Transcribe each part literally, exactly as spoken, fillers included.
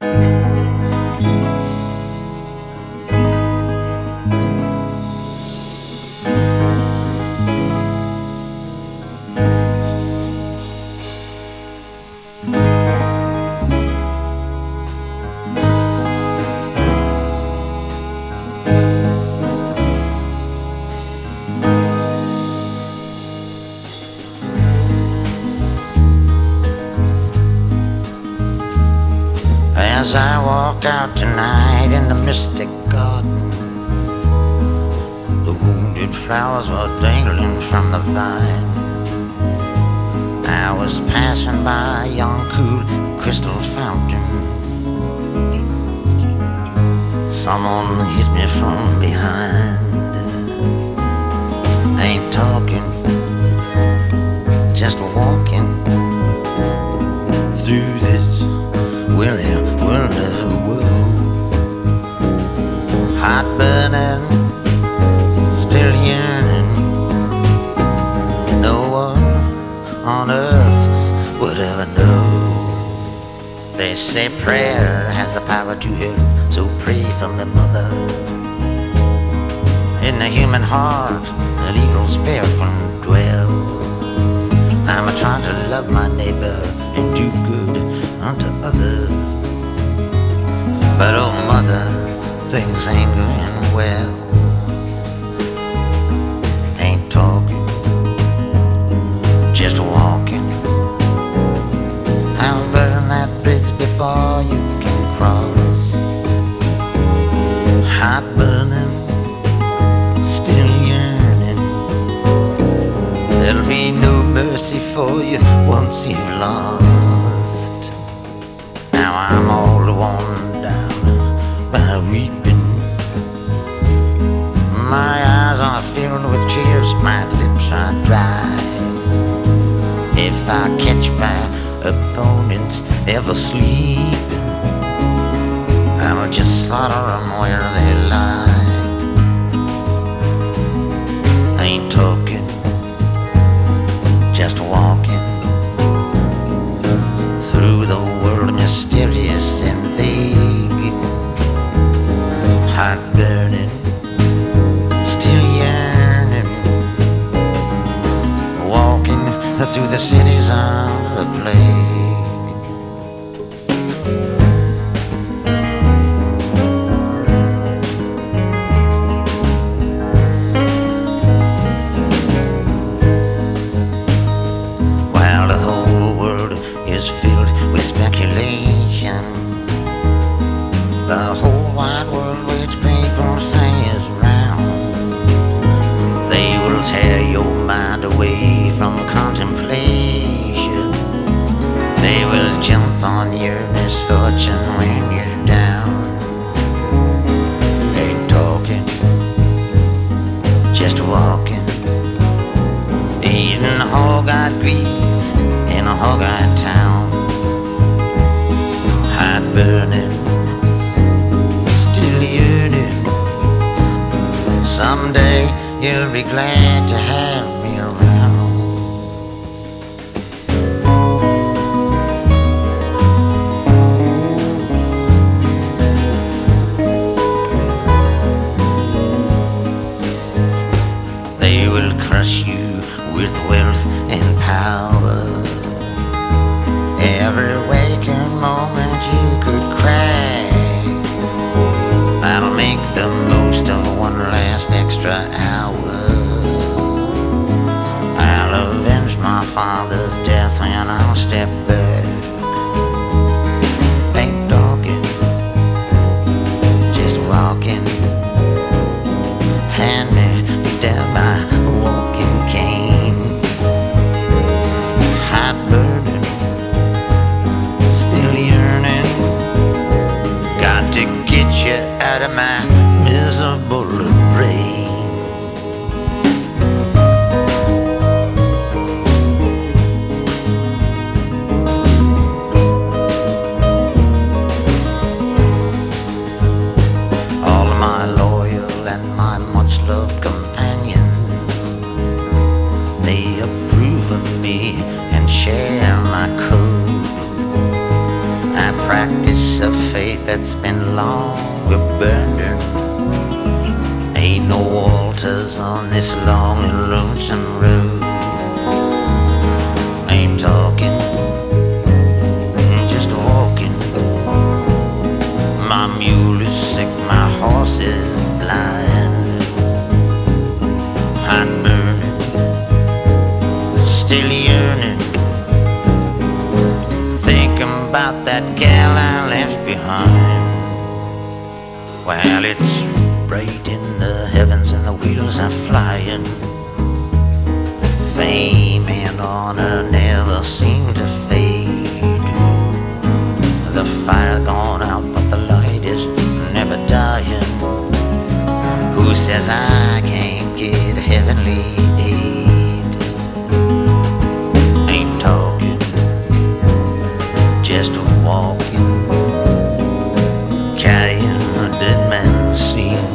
As I walked out tonight in the mystic garden, the wounded flowers were dangling from the vine. I was passing by a young cool crystal fountain. Someone hit me from behind. Ain't talking, just walking through this weary world of woe. Heart burning, still yearning. No one on earth would ever know. They say prayer has the power to heal, so pray for me, mother. In the human heart, an evil spirit can dwell. I'm a trying to love my neighbor and do good unto others. But oh mother, things ain't going well. Ain't talking, just walking. I'll burn that bridge before you can cross. Heart burning, still yearning. There'll be no mercy for you once you've lost. Now I'm all worn down by weeping. My eyes are filled with tears, my lips are dry. If I catch my opponents ever sleeping, I'll just slaughter them where they lie. Ain't talking, just walking through the world, mysterious and vague. Heart burning, still yearning. Walking through the cities of the plague. While the whole world is filled with speculation, the whole wide world which people say is round, they will tear your mind away from contemplation. They will jump on your misfortune when you're down. Ain't talking, just walking, eating hog-eyed grease in a hog-eyed town. Heart burning, still yearning. Someday you'll be glad to have me around. They will crush you with wealth and power. Every waking moment you could cry. I'll make the most of one last extra hour. I'll avenge my father's death and I'll step back. Ain't talking, just walking. Hand me down my walking cane. Heart burning, still yearning. Got to get you out of my miserable brain. All of my loyal and my much-loved companions, they approve of me and share my code. I practice of faith that's been long abandoned. Ain't no altars on this long and lonesome road. Ain't talking, just walking. My mule is sick, my horse is blind. I'm burning, still yearning, thinking about that gal I left behind. Well, it's bright in the heavens and the wheels are flying. Fame and honor never seem to fade. The fire's gone out, but the light is never dying. Who says I can't get heavenly aid? Ain't talking, just walking, carrying a dead man's seal.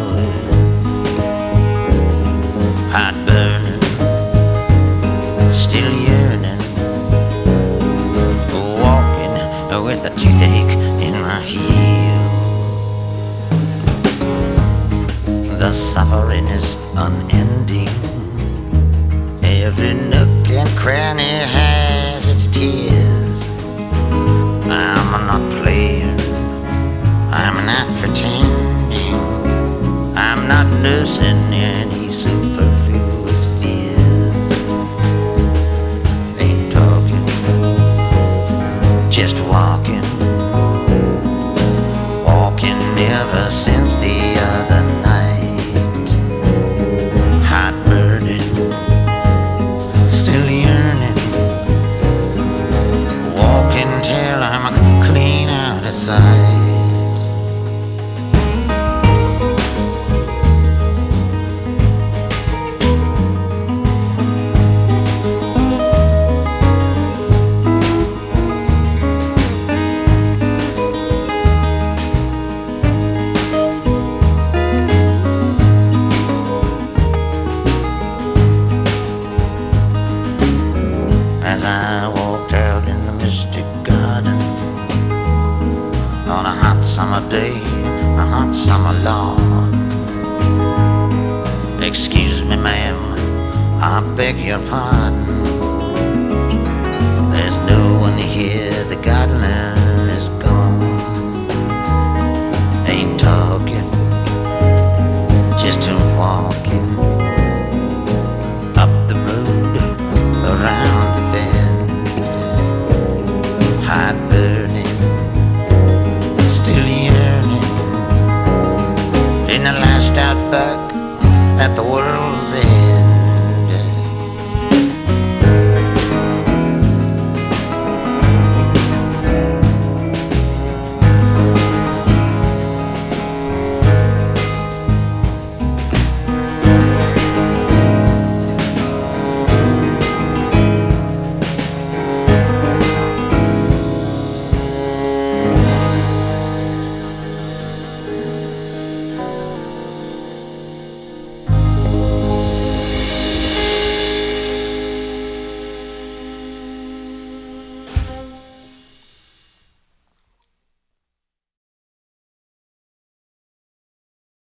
Heart burning, still yearning, walking with a toothache in my heel. The suffering is unending. Every nook and cranny has its tears. I'm not playing, I'm not pretending, I'm not nursing any superfluous fears. Ain't talking, just walking, walking ever since the other night. Heart burning, still yearning, walking till I'm clean out of sight. As I walked out in the mystic garden on a hot summer day, a hot summer lawn. Excuse me, ma'am, I beg your pardon. There's no one here, the gardener